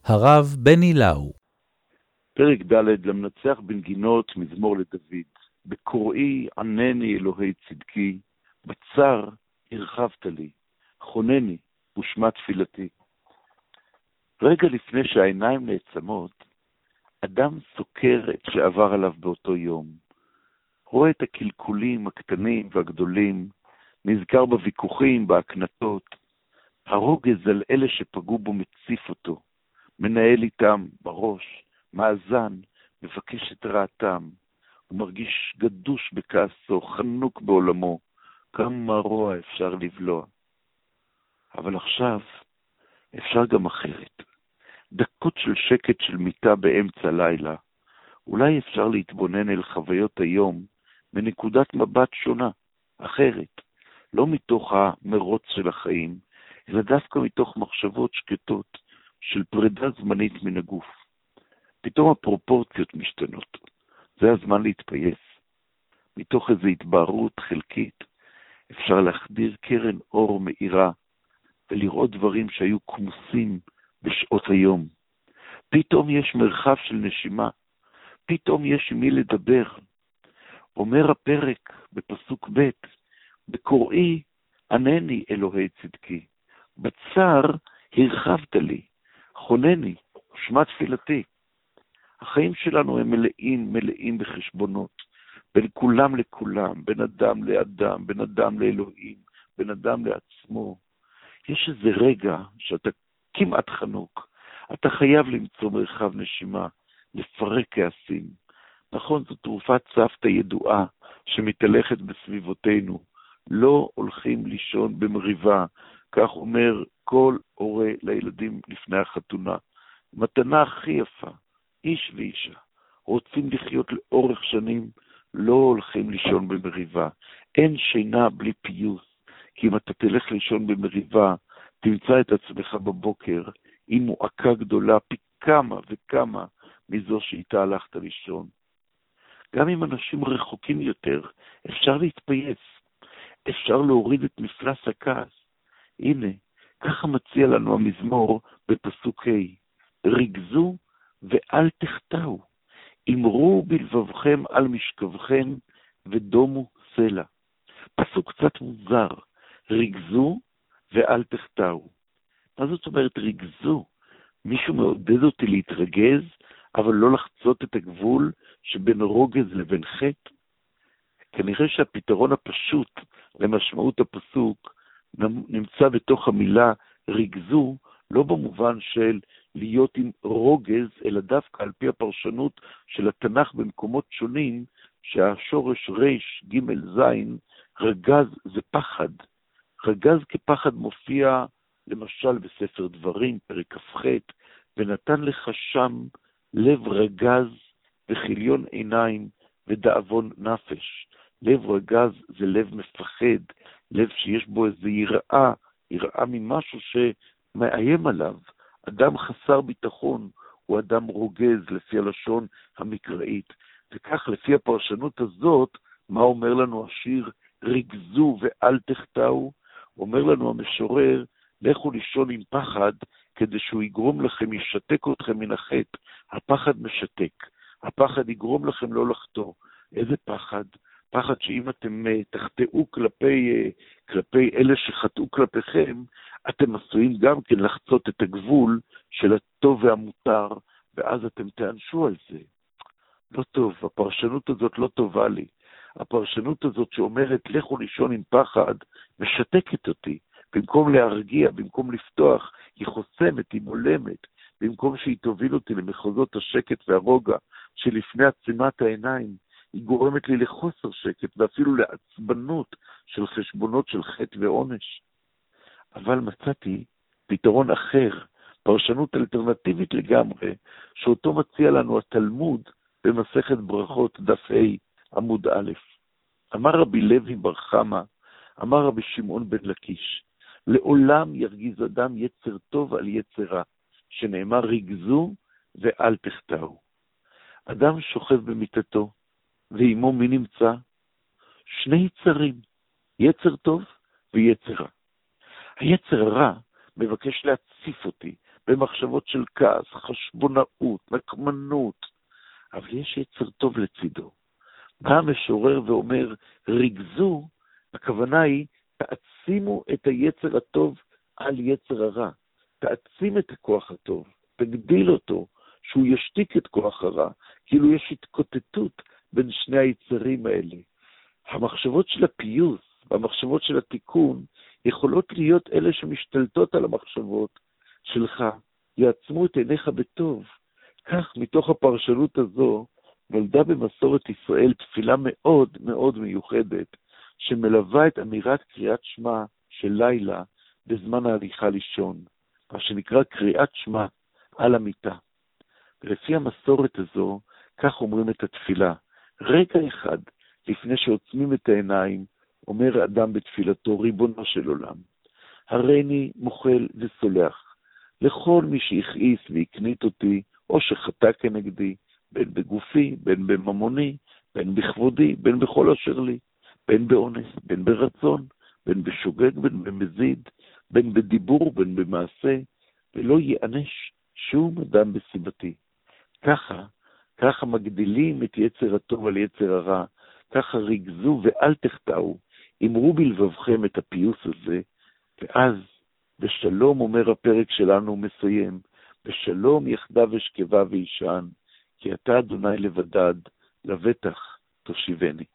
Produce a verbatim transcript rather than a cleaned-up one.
הרב בני לאו. פרק ד' למנצח בנגינות מזמור לדוד. בקוראי ענני אלוהי צדקי, בצר הרחבת לי, חונני ושמע תפילתי. רגע לפני שהעיניים נעצמות, אדם סוקר את שעבר עליו באותו יום. רואה את הקלקולים הקטנים והגדולים, נזכר בוויכוחים, בהקנטות. הרוגז על אלה שפגעו בו מציף אותו, מנהל איתם בראש, מאזן, מבקש את רעתם. הוא מרגיש גדוש בכעסו, חנוק בעולמו, כמה רוע אפשר לבלוע. אבל עכשיו אפשר גם אחרת. דקות של שקט של מיטה באמצע לילה. אולי אפשר להתבונן אל חוויות היום מנקודת מבט שונה, אחרת. לא מתוך המרוץ של החיים, אלא דווקא מתוך מחשבות שקטות של פרידה זמנית מן הגוף. פתאום הפרופורציות משתנות. זה הזמן להתפייס. מתוך איזו התבהרות חלקית, אפשר להחדיר קרן אור מאירה, ולראות דברים שהיו כמוסים בשעות היום. פתאום יש מרחב של נשימה, פתאום יש עם מי לדבר. אומר הפרק בפסוק ב', בקוראי ענני אלוהי צדקי, בצר הרחבת לי, חונני ושמע תפילתי. החיים שלנו הם מלאים, מלאים בחשבונות, בין כולם לכולם, בין אדם לאדם, בין אדם לאלוהים, בין אדם לעצמו. יש איזה רגע שאתה כמעט חנוק, אתה חייב למצוא מרחב נשימה, לפרק כעסים. נכון, זו תרופת סבתא ידועה שמתהלכת בסביבותינו. לא הולכים לישון במריבה, כך אומר כל הורה לילדים לפני החתונה. מתנה הכי יפה, איש ואישה, רוצים לחיות לאורך שנים, לא הולכים לישון במריבה. אין שינה בלי פיוס, כי אם אתה תלך לישון במריבה, תמצא את עצמך בבוקר עם מועקה גדולה פי כמה וכמה מזו שאיתה הלכת לישון. גם אם אנשים רחוקים יותר, אפשר להתפייס, אפשר להוריד את מפלס הכעס. הנה, ככה מציע לנו המזמור בפסוק ה', ריגזו ואל תחטאו, אמרו בלבבכם על משכבכם ודומו סלע. פסוק קצת מוזר, ריגזו ואל תחטאו. מה זאת אומרת ריגזו? מישהו מעודד אותי להתרגז, אבל לא לחצות את הגבול שבין רוגז לבין חטא? כנראה שהפתרון הפשוט למשמעות הפסוק נמצא בתוך המילה ריגזו, לא במובן של להיות עם רוגז, אלא דווקא על פי הפרשנות של התנ"ך במקומות שונים, שהשורש ריש, ג' זין, רגז זה פחד. רגז כפחד מופיע למשל בספר דברים, פרק כ"ח, ונתן לך שם לב רגז וחיליון עיניים ודאבון נפש. לב רגז זה לב מפחד, לב שיש בו איזו יראה, יראה ממשהו שמאיים עליו. אדם חסר ביטחון הוא אדם רוגז לפי הלשון המקראית. וכך לפי הפרשנות הזאת, מה אומר לנו השיר ריגזו ואל תחטאו? אומר לנו המשורר, לכו לישון עם פחד, כדי שהוא יגרום לכם, ישתק אתכם מן החטא. הפחד משתק, הפחד יגרום לכם לא לחטוא. איזה פחד? פחד שאם אתם תחטאו כלפי, כלפי אלה שחטאו כלפיכם, אתם עשויים גם כן לחצות את הגבול של הטוב והמותר, ואז אתם תענשו על זה. לא טוב, הפרשנות הזאת לא טובה לי. הפרשנות הזאת שאומרת לכו לישון עם פחד, משתקת אותי. במקום להרגיע, במקום לפתוח, היא חוסמת, היא מולמת. במקום שהיא תוביל אותי למחוזות השקט והרוגע שלפני עצימת העיניים, היא גורמת לי לחוסר שקט ואפילו לעצבנות של חשבונות של חטא ועונש. אבל מצאתי פתרון אחר, פרשנות אלטרנטיבית לגמרי, שאותו מציע לנו התלמוד במסכת ברכות דף ה' עמוד א'. אמר רבי לוי בר חמא, אמר רבי שמעון בן לקיש, לעולם ירגיז אדם יצר טוב על יצר רע, שנאמר ריגזו ואל תחטאו. אדם שוכב במיטתו, ועמו מי נמצא? שני יצרים, יצר טוב ויצר רע. היצר הרע מבקש להציף אותי, במחשבות של כעס, חשבונאות, נקמנות, אבל יש יצר טוב לצידו. בא המשורר ואומר, ריגזו, הכוונה היא, תעצימו את היצר הטוב על יצר הרע. תעצים את הכוח הטוב, תגדיל אותו, שהוא ישתיק את כוח הרע, כאילו יש התקוטטות בין שני היצרים האלה. המחשבות של הפיוס והמחשבות של התיקון יכולות להיות אלה שמשתלטות על המחשבות שלך, יעצמו את עיניך בטוב. כך מתוך הפרשנות הזו נולדה במסורת ישראל תפילה מאוד מאוד מיוחדת, שמלווה את אמירת קריאת שמע של לילה בזמן ההליכה לישון, מה שנקרא קריאת שמע על המיטה. ולפי המסורת הזו, כך אומרים את התפילה. רגע אחד לפני שעוצמים את העיניים, אומר האדם בתפילתו, ריבונו של עולם, הריני מוחל וסולח לכל מי שהכעיס והקנית אותי, או שחטא כנגדי, בין בגופי, בין בממוני, בין בכבודי, בין בכל אשר לי, בין באונס, בין ברצון, בין בשוגג, בין במזיד, בין בדיבור, בין במעשה, ולא יענש שום אדם בסיבתי. ככה, ככה מגדילים את יצר הטוב על יצר הרע, ככה ריגזו ואל תחטאו, אמרו בלבבכם את הפיוס הזה, ואז בשלום, אומר הפרק שלנו, מסיים, בשלום יחדיו אשכבה וישן, כי אתה אדוני לבדד, לבטח תושיבני.